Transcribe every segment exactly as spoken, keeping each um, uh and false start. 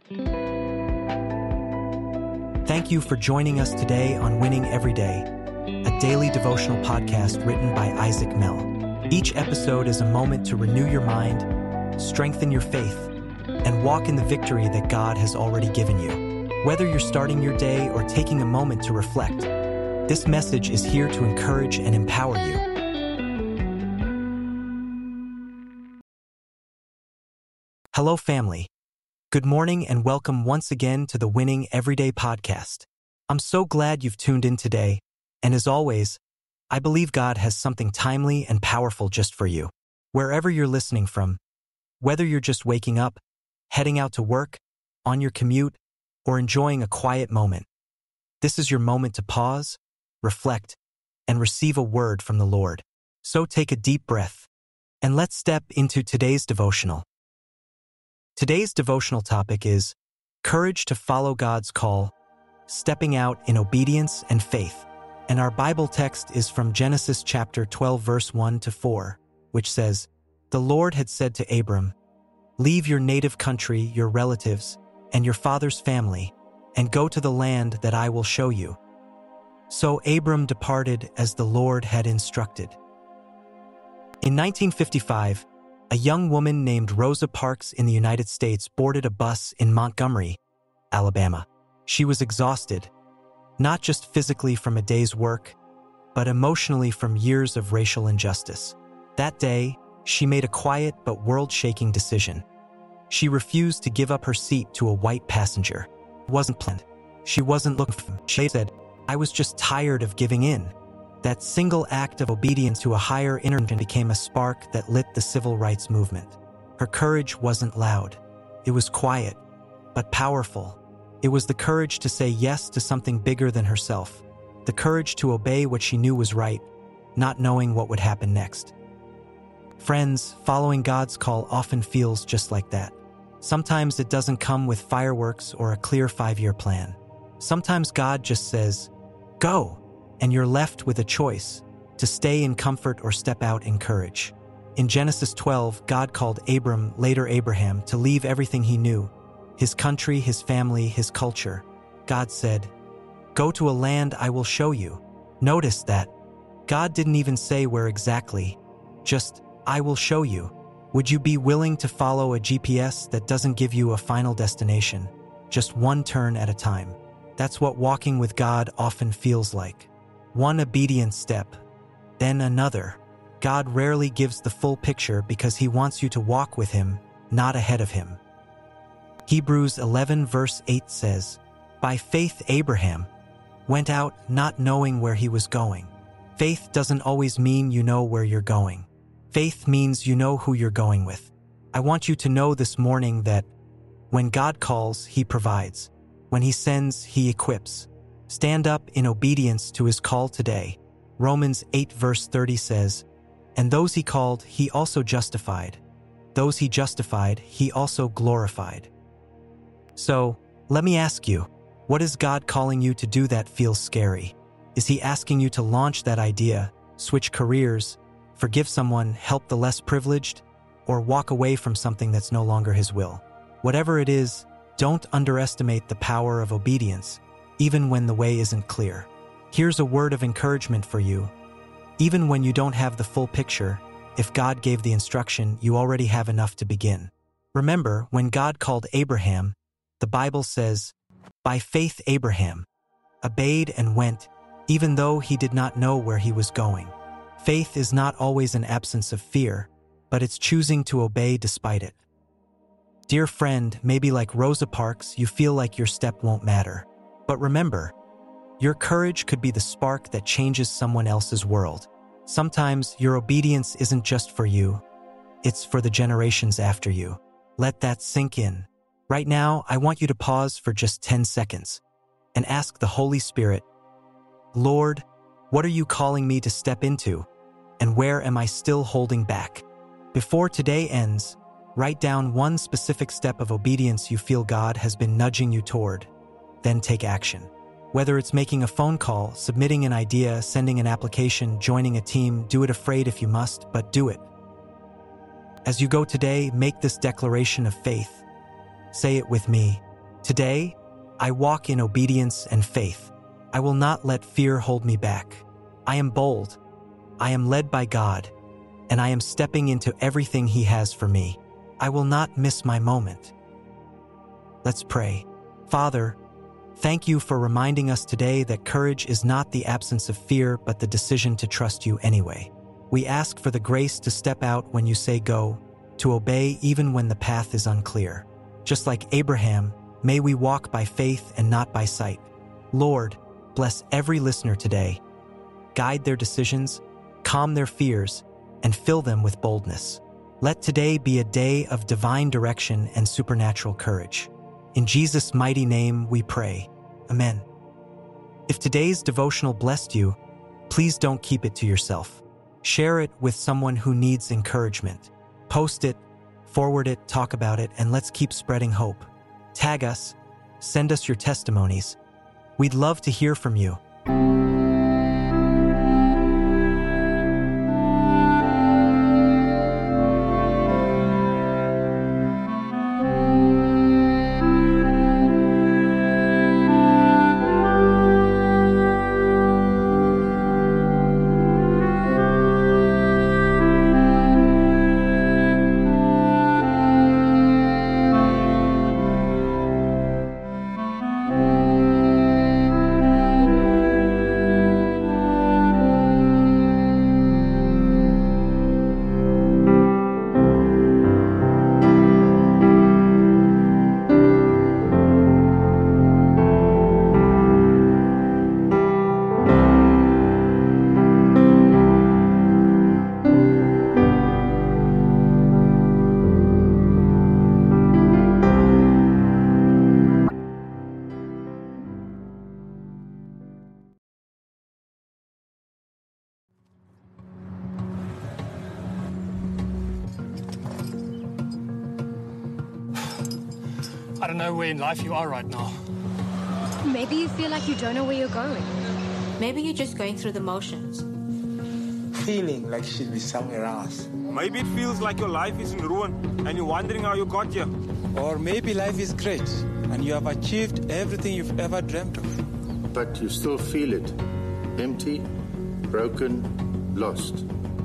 Thank you for joining us today on Winning Every Day, a daily devotional podcast written by Isaac Mell. Each episode is a moment to renew your mind, strengthen your faith, and walk in the victory that God has already given you. Whether you're starting your day or taking a moment to reflect, this message is here to encourage and empower you. Hello, family. Good morning and welcome once again to the Winning Everyday podcast. I'm so glad you've tuned in today, and as always, I believe God has something timely and powerful just for you. Wherever you're listening from, whether you're just waking up, heading out to work, on your commute, or enjoying a quiet moment, this is your moment to pause, reflect, and receive a word from the Lord. So take a deep breath, and let's step into today's devotional. Today's devotional topic is courage to follow God's call, stepping out in obedience and faith. And our Bible text is from Genesis chapter twelve, verse one to four, which says, "The Lord had said to Abram, 'Leave your native country, your relatives, and your father's family, and go to the land that I will show you.' So Abram departed as the Lord had instructed." In nineteen fifty-five, a young woman named Rosa Parks in the United States boarded a bus in Montgomery, Alabama. She was exhausted, not just physically from a day's work, but emotionally from years of racial injustice. That day, she made a quiet but world-shaking decision. She refused to give up her seat to a white passenger. It wasn't planned. She wasn't looking for him. She said, "I was just tired of giving in." That single act of obedience to a higher intervention became a spark that lit the civil rights movement. Her courage wasn't loud. It was quiet, but powerful. It was the courage to say yes to something bigger than herself. The courage to obey what she knew was right, not knowing what would happen next. Friends, following God's call often feels just like that. Sometimes it doesn't come with fireworks or a clear five-year plan. Sometimes God just says, "Go," and you're left with a choice, to stay in comfort or step out in courage. In Genesis twelve, God called Abram, later Abraham, to leave everything he knew, his country, his family, his culture. God said, "Go to a land I will show you." Notice that God didn't even say where exactly, just, "I will show you." Would you be willing to follow a G P S that doesn't give you a final destination, just one turn at a time? That's what walking with God often feels like. One obedient step, then another. God rarely gives the full picture because he wants you to walk with him, not ahead of him. Hebrews eleven verse eight says, "By faith Abraham went out not knowing where he was going." Faith doesn't always mean you know where you're going. Faith means you know who you're going with. I want you to know this morning that when God calls, he provides. When he sends, he equips. Stand up in obedience to his call today. Romans eight verse thirty says, "And those he called, he also justified. Those he justified, he also glorified." So, let me ask you, what is God calling you to do that feels scary? Is he asking you to launch that idea, switch careers, forgive someone, help the less privileged, or walk away from something that's no longer his will? Whatever it is, don't underestimate the power of obedience, even when the way isn't clear. Here's a word of encouragement for you. Even when you don't have the full picture, if God gave the instruction, you already have enough to begin. Remember, when God called Abraham, the Bible says, "By faith Abraham obeyed and went, even though he did not know where he was going." Faith is not always an absence of fear, but it's choosing to obey despite it. Dear friend, maybe like Rosa Parks, you feel like your step won't matter. But remember, your courage could be the spark that changes someone else's world. Sometimes your obedience isn't just for you, it's for the generations after you. Let that sink in. Right now, I want you to pause for just ten seconds and ask the Holy Spirit, "Lord, what are you calling me to step into? And where am I still holding back?" Before today ends, write down one specific step of obedience you feel God has been nudging you toward. Then take action. Whether it's making a phone call, submitting an idea, sending an application, joining a team, do it afraid if you must, but do it. As you go today, make this declaration of faith. Say it with me. Today, I walk in obedience and faith. I will not let fear hold me back. I am bold. I am led by God, and I am stepping into everything He has for me. I will not miss my moment. Let's pray. Father, thank you for reminding us today that courage is not the absence of fear, but the decision to trust you anyway. We ask for the grace to step out when you say go, to obey even when the path is unclear. Just like Abraham, may we walk by faith and not by sight. Lord, bless every listener today. Guide their decisions, calm their fears, and fill them with boldness. Let today be a day of divine direction and supernatural courage. In Jesus' mighty name we pray. Amen. If today's devotional blessed you, please don't keep it to yourself. Share it with someone who needs encouragement. Post it, forward it, talk about it, and let's keep spreading hope. Tag us, send us your testimonies. We'd love to hear from you. I don't know where in life you are right now. Maybe you feel like you don't know where you're going. Maybe you're just going through the motions. Feeling like you should be somewhere else. Maybe it feels like your life is in ruin and you're wondering how you got here. Or maybe life is great and you have achieved everything you've ever dreamt of. But you still feel it. Empty, broken, lost.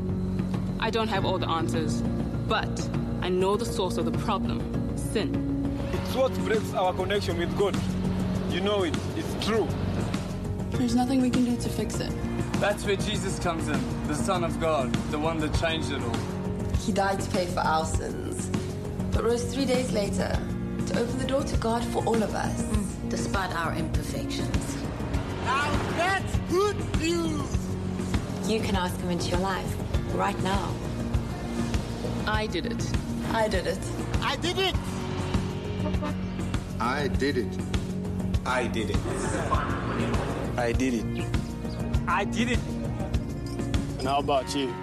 I don't have all the answers, but I know the source of the problem, sin. It's what breaks our connection with God. You know it. It's true. There's nothing we can do to fix it. That's where Jesus comes in, the Son of God, the one that changed it all. He died to pay for our sins, but rose three days later to open the door to God for all of us. Mm, despite our imperfections. Now that's good news! You can ask Him into your life, right now. I did it. I did it. I did it! I did it. I did it. I did it. I did it. And how about you?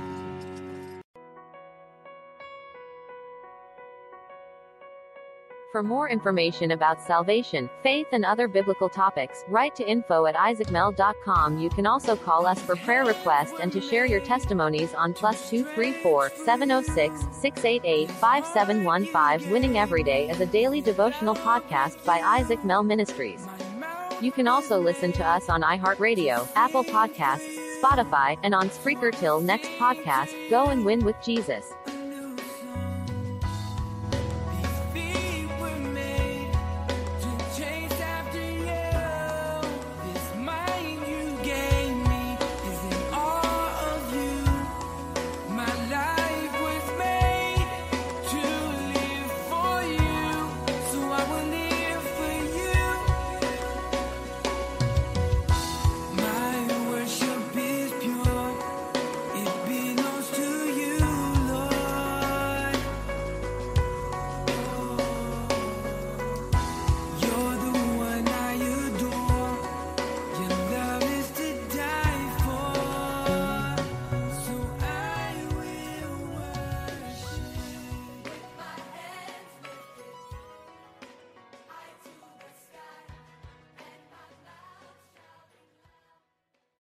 For more information about salvation, faith, and other biblical topics, write to info at isaac mel dot com. You can also call us for prayer requests and to share your testimonies on plus two three four, seven oh six, six eight eight, five seven one five. Winning Every Day is a daily devotional podcast by Isaac Mel Ministries. You can also listen to us on iHeartRadio, Apple Podcasts, Spotify, and on Spreaker. Till next podcast, go and win with Jesus.